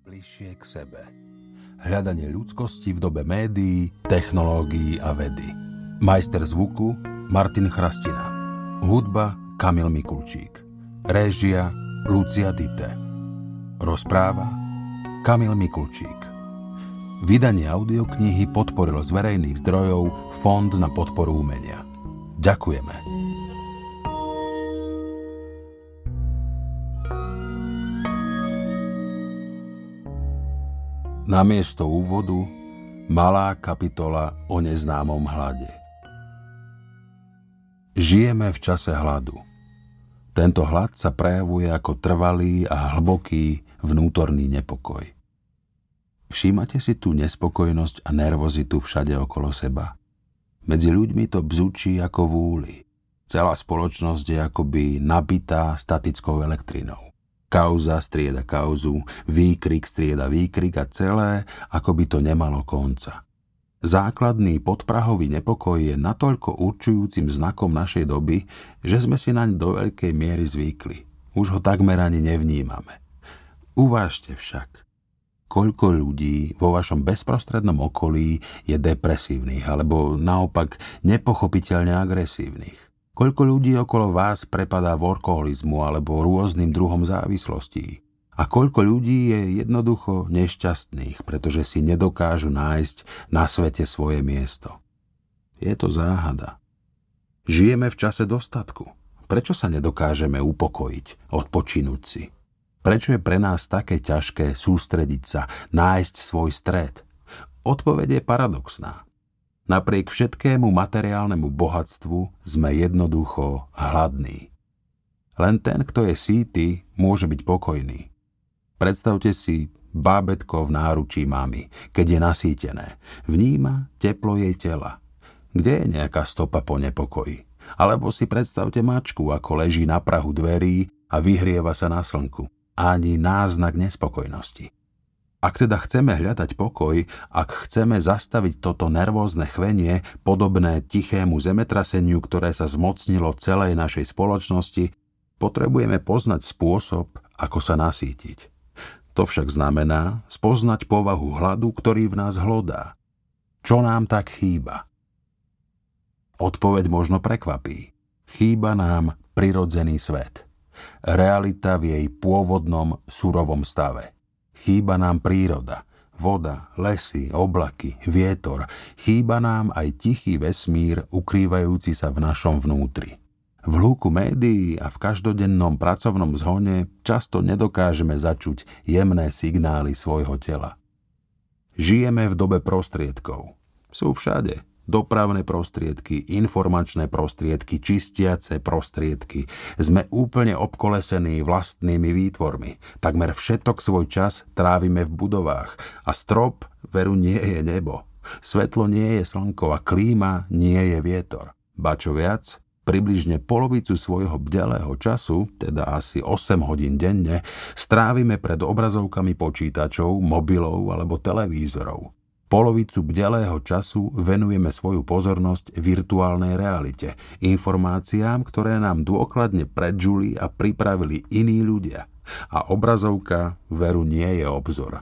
Bližšie k sebe. Hľadanie ľudskosti v dobe médií, technológií a vedy. Majster zvuku Martin Chrastina. Hudba Kamil Mikulčík. Réžia Lucia Dite. Rozpráva Kamil Mikulčík. Vydanie audioknihy podporil z verejných zdrojov Fond na podporu umenia. Ďakujeme. Namiesto úvodu malá kapitola o neznámom hlade. Žijeme v čase hladu. Tento hlad sa prejavuje ako trvalý a hlboký vnútorný nepokoj. Všímate si tú nespokojnosť a nervozitu všade okolo seba? Medzi ľuďmi to bzučí ako v úli. Celá spoločnosť je akoby nabitá statickou elektrinou. Kauza strieda kauzu, výkrik strieda výkrik a celé, ako by to nemalo konca. Základný podprahový nepokoj je natoľko určujúcim znakom našej doby, že sme si naň do veľkej miery zvykli. Už ho takmer ani nevnímame. Uvážte však, koľko ľudí vo vašom bezprostrednom okolí je depresívnych alebo naopak nepochopiteľne agresívnych. Koľko ľudí okolo vás prepadá workoholizmu alebo rôznym druhom závislostí. A koľko ľudí je jednoducho nešťastných, pretože si nedokážu nájsť na svete svoje miesto. Je to záhada. Žijeme v čase dostatku. Prečo sa nedokážeme upokojiť, odpočinúť si? Prečo je pre nás také ťažké sústrediť sa, nájsť svoj stred? Odpoveď je paradoxná. Napriek všetkému materiálnemu bohatstvu sme jednoducho hladní. Len ten, kto je sýty, môže byť pokojný. Predstavte si bábätko v náručí mamy, keď je nasýtené. Vníma teplo jej tela. Kde je nejaká stopa po nepokoji? Alebo si predstavte mačku, ako leží na prahu dverí a vyhrieva sa na slnku. Ani náznak nespokojnosti. Ak teda chceme hľadať pokoj, ak chceme zastaviť toto nervózne chvenie, podobné tichému zemetraseniu, ktoré sa zmocnilo celej našej spoločnosti, potrebujeme poznať spôsob, ako sa nasýtiť. To však znamená spoznať povahu hladu, ktorý v nás hlodá. Čo nám tak chýba? Odpoveď možno prekvapí. Chýba nám prirodzený svet. Realita v jej pôvodnom surovom stave. Chýba nám príroda, voda, lesy, oblaky, vietor. Chýba nám aj tichý vesmír, ukrývajúci sa v našom vnútri. V hľúku médií a v každodennom pracovnom zhone často nedokážeme začuť jemné signály svojho tela. Žijeme v dobe prostriedkov. Sú všade. Dopravné prostriedky, informačné prostriedky, čistiace prostriedky. Sme úplne obkolesení vlastnými výtvormi. Takmer všetok svoj čas trávime v budovách. A strop, veru, nie je nebo. Svetlo nie je slnko a klíma nie je vietor. Ba čo viac, približne polovicu svojho bdelého času, teda asi 8 hodín denne, strávime pred obrazovkami počítačov, mobilov alebo televízorov. Polovicu bdelého času venujeme svoju pozornosť virtuálnej realite, informáciám, ktoré nám dôkladne predžuli a pripravili iní ľudia. A obrazovka, veru, nie je obzor.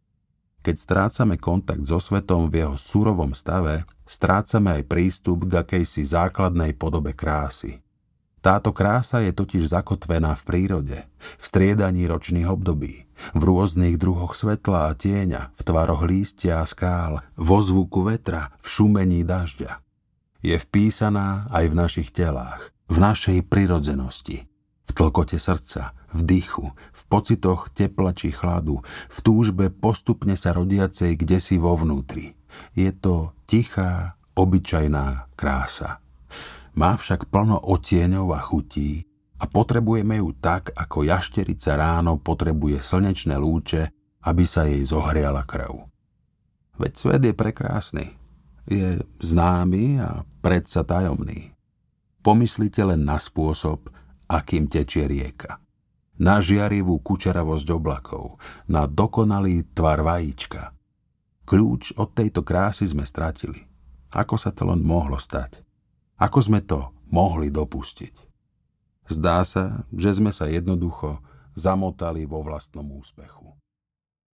Keď strácame kontakt so svetom v jeho surovom stave, strácame aj prístup k akejsi základnej podobe krásy. Táto krása je totiž zakotvená v prírode, v striedaní ročných období, v rôznych druhoch svetla a tieňa, v tvaroch lístia a skál, vo zvuku vetra, v šumení dažďa. Je vpísaná aj v našich telách, v našej prirodzenosti, v tlkote srdca, v dýchu, v pocitoch tepla či chladu, v túžbe postupne sa rodiacej kdesi vo vnútri. Je to tichá, obyčajná krása. Má však plno odtieňov a chutí a potrebujeme ju tak, ako jašterica ráno potrebuje slnečné lúče, aby sa jej zohriala krv. Veď svet je prekrásny, je známy a predsa tajomný. Pomyslite len na spôsob, akým tečie rieka. Na žiarivú kučeravosť oblakov, na dokonalý tvar vajíčka. Kľúč od tejto krásy sme stratili. Ako sa to len mohlo stať? Ako sme to mohli dopustiť? Zdá sa, že sme sa jednoducho zamotali vo vlastnom úspechu.